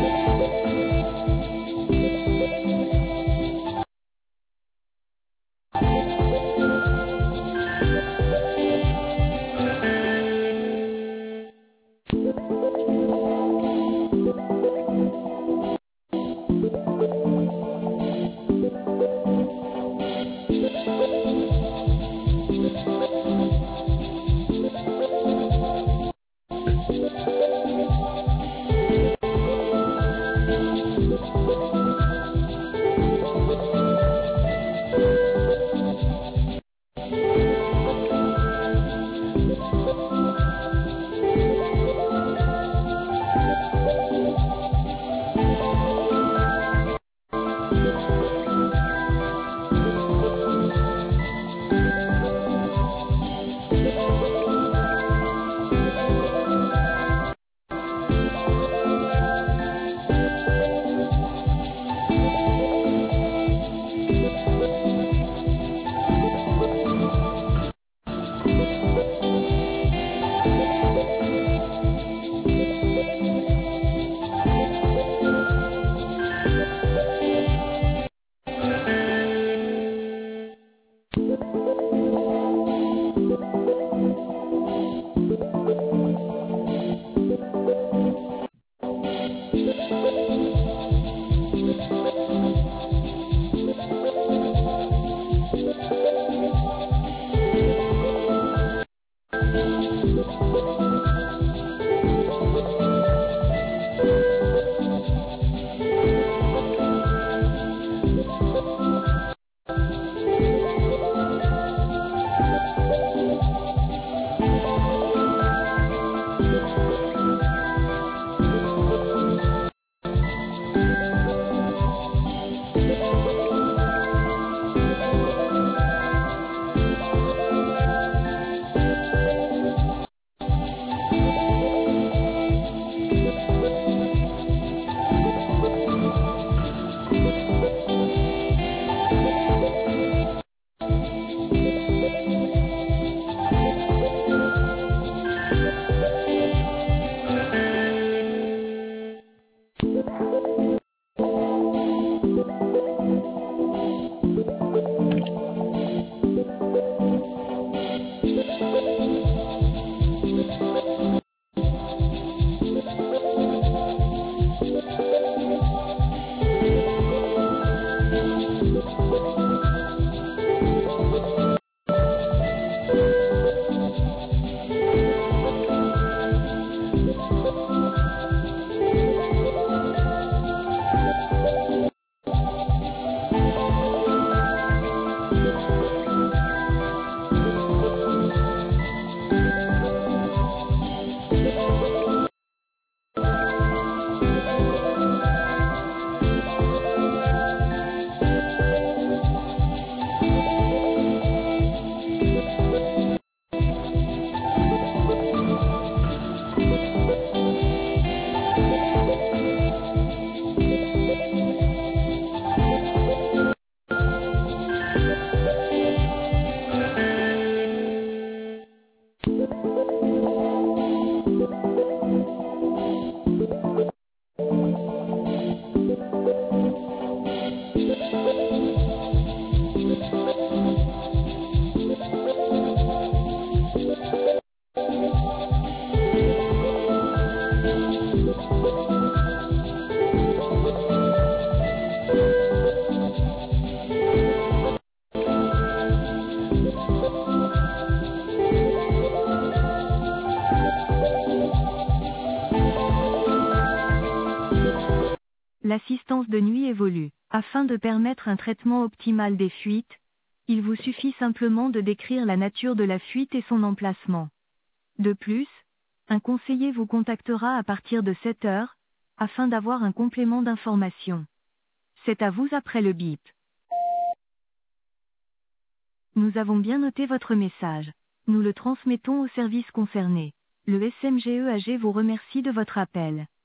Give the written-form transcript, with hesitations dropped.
L'assistance de nuit évolue. Afin de permettre un traitement optimal des fuites, il vous suffit simplement de décrire la nature de la fuite et son emplacement. De plus, un conseiller vous contactera à partir de 7 heures, afin d'avoir un complément d'information. C'est à vous après le bip. Nous avons bien noté votre message. Nous le transmettons au service concerné. Le SMGE AG vous remercie de votre appel.